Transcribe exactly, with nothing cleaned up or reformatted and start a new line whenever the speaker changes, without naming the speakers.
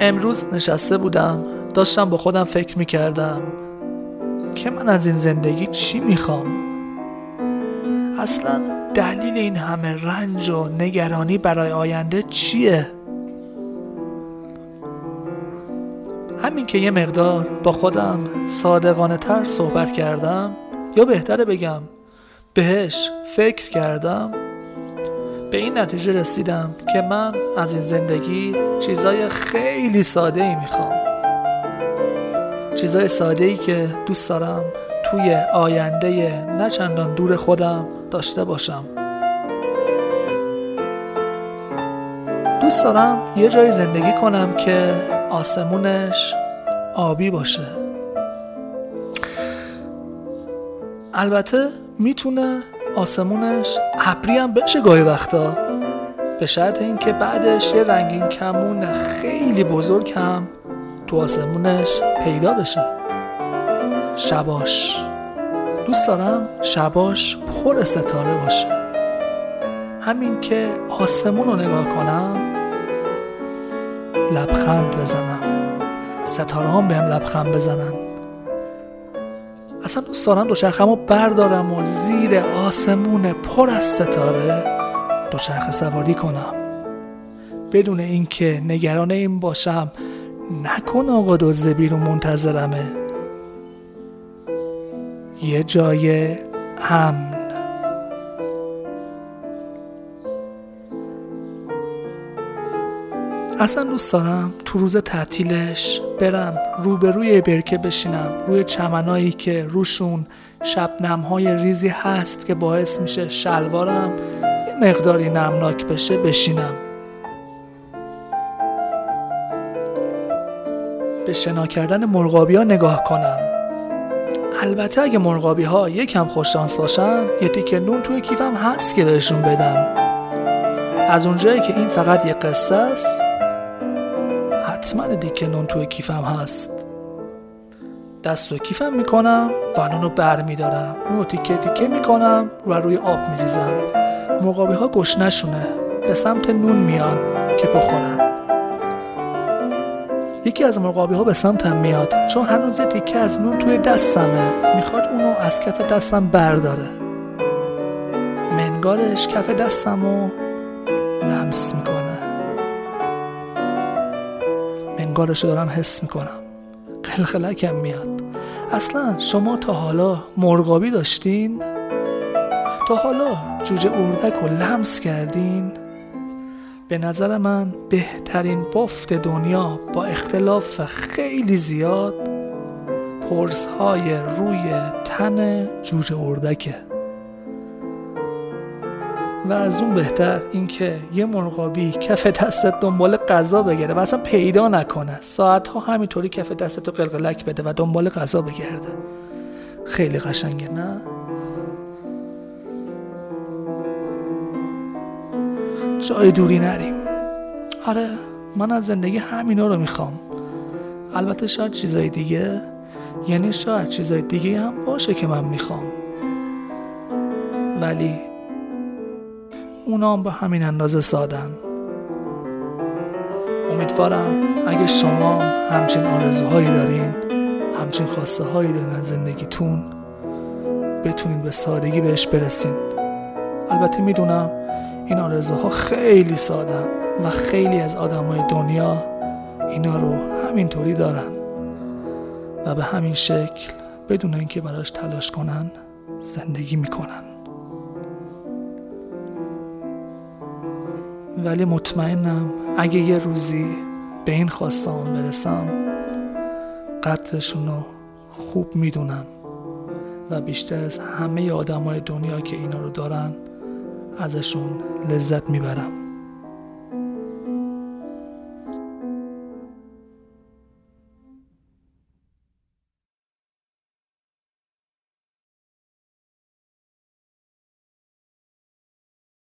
امروز نشسته بودم داشتم با خودم فکر میکردم که من از این زندگی چی میخوام. اصلا دلیل این همه رنج و نگرانی برای آینده چیه؟ همین که یه مقدار با خودم صادقانه تر صحبت کردم، یا بهتره بگم بهش فکر کردم، به این نتیجه رسیدم که من از این زندگی چیزای خیلی ساده ای میخوام. چیزای ساده ای که دوست دارم توی آینده نه چندان دور خودم داشته باشم. دوست دارم یه جای زندگی کنم که آسمونش آبی باشه. البته میتونه آسمونش ابری هم بشه گاهی وقتا، به شرط این که بعدش یه رنگین کمون خیلی بزرگ هم تو آسمونش پیدا بشه. شباش دوست دارم شباش پر ستاره باشه. همین که آسمون رو نگاه کنم لبخند بزنم، ستاره هم بهم لبخند بزنن. اصلا دوست دارم دوچرخه‌مو بردارم و زیر آسمون پر از ستاره دوچرخه سواری کنم، بدون اینکه نگران این باشم نکن آقا دزد بیرون منتظرمه. یه جای امن. اصلا دوست دارم تو روز تعطیلش برم روبروی برکه بشینم، روی چمنایی که روشون شبنم‌های ریزی هست که باعث میشه شلوارم یه مقداری نمناک بشه بشینم. به شنا کردن مرغابی ها نگاه کنم. البته اگه مرغابی ها یکم خوششانس باشن یه تیکه نون توی کیفم هست که بهشون بدم. از اونجایی که این فقط یه قصه است حتما دیگه نون توی کیفم هست. دست و کیفم میکنم و نونو بر میدارم، اونو تیکه تیکه میکنم و روی آب میریزم. مرغابی ها گشنشونه به سمت نون میان که بخورن. یکی از مرغابی ها به سمتم میاد چون هنوز تیکه از نون توی دستمه، میخواد اونو از کف دستم برداره. منگارش کف دستمو لمس میکنه، منگارشو دارم حس میکنم، قلقلکم میاد. اصلا شما تا حالا مرغابی داشتین؟ تا حالا جوجه اردک رو لمس کردین؟ به نظر من بهترین بافت دنیا با اختلاف خیلی زیاد پرس‌های روی تن جوجه اردکه. و از اون بهتر این که یه مرغابی کف دستت دنبال غذا بگرده و اصلا پیدا نکنه، ساعتها همینطوری کف دستت رو قلقلک بده و دنبال غذا بگرده. خیلی قشنگه نه؟ جای دوری نریم. آره من از زندگی همینا رو میخوام. البته شاید چیزای دیگه، یعنی شاید چیزای دیگه هم باشه که من میخوام، ولی اونا هم به همین اندازه سادن. امیدوارم اگه شما همچین آرزوهایی دارین، همچین خواسته هایی دارین از زندگیتون، بتونین به سادگی بهش برسین. البته میدونم این آرزوها خیلی سادن و خیلی از آدمای دنیا اینا رو همینطوری دارن و به همین شکل بدون اینکه براش تلاش کنن زندگی میکنن. ولی مطمئنم اگه یه روزی به این خواسته‌ام برسم قدرشون رو خوب میدونم و بیشتر از همه آدمای دنیا که اینا رو دارن ازشون لذت میبرم.